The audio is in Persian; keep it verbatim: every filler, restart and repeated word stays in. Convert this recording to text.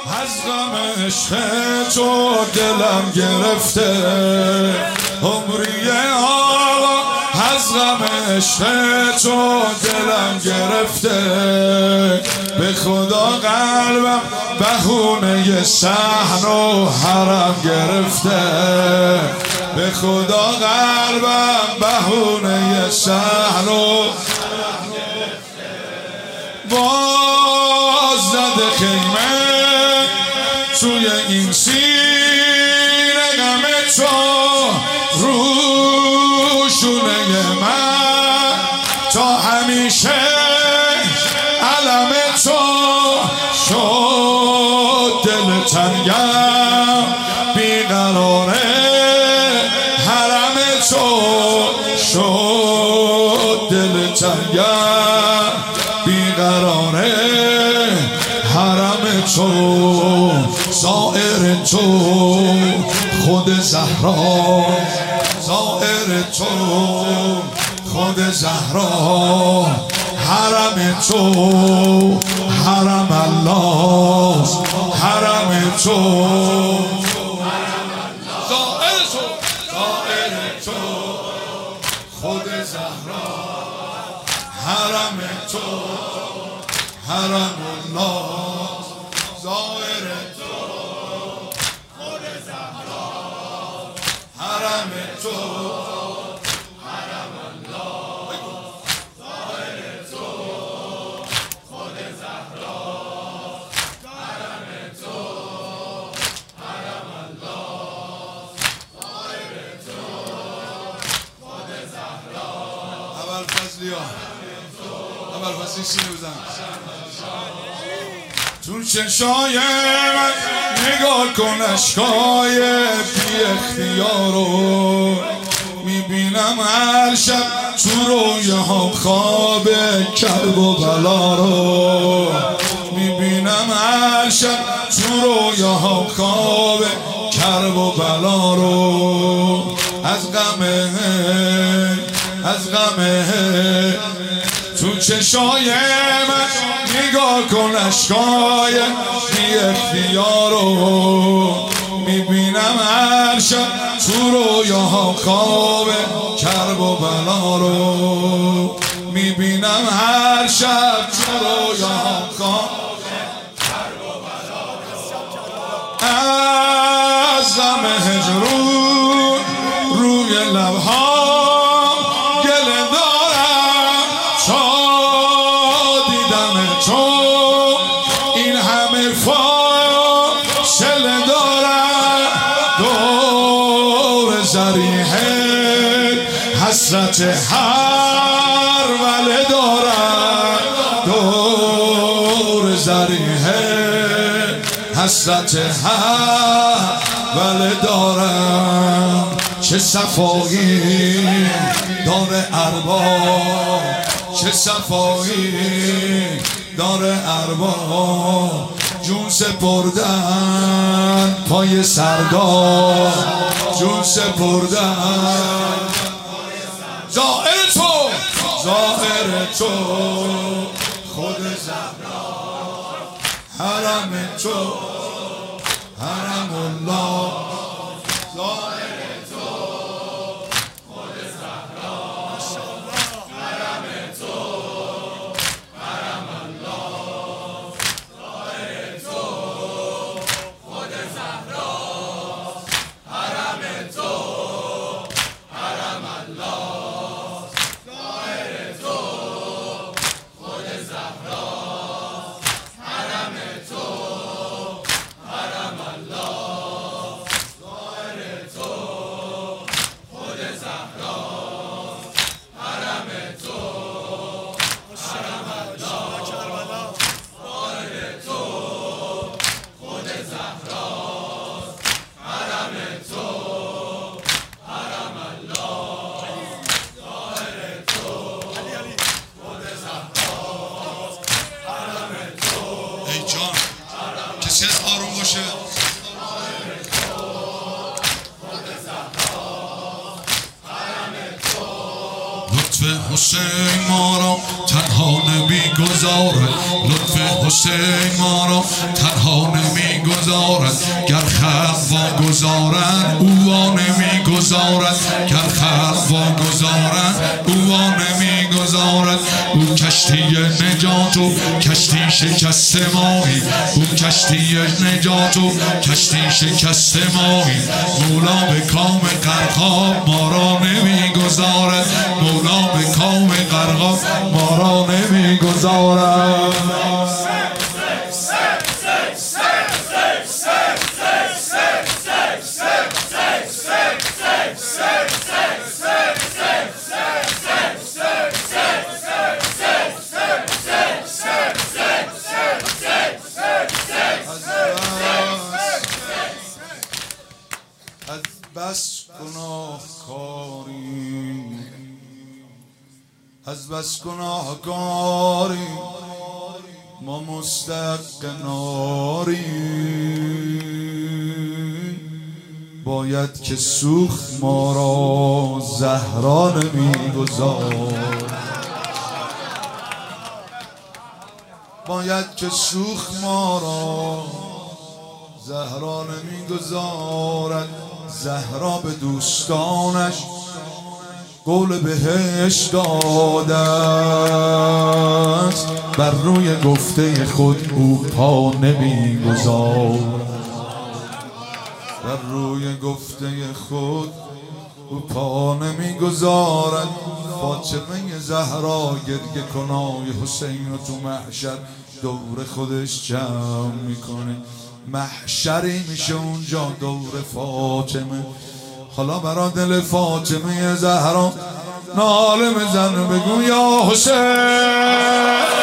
از غم عشق تو دلم گرفته عمری آقا، از غم عشق تو دلم گرفته. به خدا قلبم بهونه صحن و حرم گرفته. به خدا قلبم بهونه صحن و باز زده خیمه توی این سینه غم تو روشونه من تا همیشه علم تو شد. دل تنگم بیقراره حرم تو شد. دل تنگم بیقراره حرم تو. زائر تو خود زهرا، زائر تو خود زهرا. حرم تو حرم الله، حرم تو زائر تو، زائر تو خود زهرا. حرم تو حرم الله، زائر تو خود زهرا. حرم تو حرم الله، زائر تو خود زهرا. حرم تو حرم الله، زائر تو خود زهرا. اول فضلیا، اول فضلی سینه بزن تو چشای من، نگاه کن اشکای بی اختیارو. میبینم هر شب تو رویاها خواب کرب و بلا رو. میبینم هر شب تو رویاها خواب کرب و بلا رو. از غمه از غمه تو چشای من، نگاه کن اشکای بی اختیارو. میبینم هر شب تو رویاها خواب کرب و بلا رو. میبینم هر شب تو رویاها خواب کرب و بلا رو. از غم هجرون روی لبها گله دارم تا دیدم تو. این همه فاصله دارم دور زریحه، حسرت هر وله دارم دور زریحه، حسرت هر وله دارم. چه صفایی داره ارباب، چه صفایی داره ارباب. جون سپردن پای سردار، جون سپردن زائر تو، زائر تو خود زهرا. حرم تو حرم الله، زائر تو خود زهرا. حرم تو حرم الله، زائر تو خود زهرا. حرم تو حرم الله، زائر تو خود زهرا. حرم تو حرم الله، زائر تو خود زهرا. حرم تو حرم الله، زائر تو خود زهرا. حرم تو حرم الله، زائر تو خود زهرا. حرم تو. ای جان کسی از آروم باشه. لطف حسین ما را تنها نمیگذارد. گذارد، لطف حسین ما را تنها نمی گذارد. گر خلق واگذارند او وا نمی گذارد، گر خلق واگذارند او وا نمی گذارد. او کشتی نجات و کشتی شکست ماهی، او کشتی نجات و کشتی شکست ماهی. مولا به کام غرقاب ما را نمی گذارد، مولا به کام غرقاب ما را نمی گذارد. از بس گناهکاری، از بس گناهکاری ما مستحق ناری. باید که سوخت ما را زهرا نمیگذارد، باید که سوخت ما را زهرا نمیگذارد. زهرا به دوستانش قول بهش داده است، بر روی گفته خود او پا نمیگذارد، بر روی گفته خود او پا نمیگذارد. فاطمه زهرا گریه کنای حسین رو تو محشر دور خودش جمع میکنه. محشری میشه اونجا دور فاطمه. حالا برا دل فاطمه زهرا ناله بزن، بگو یا حسین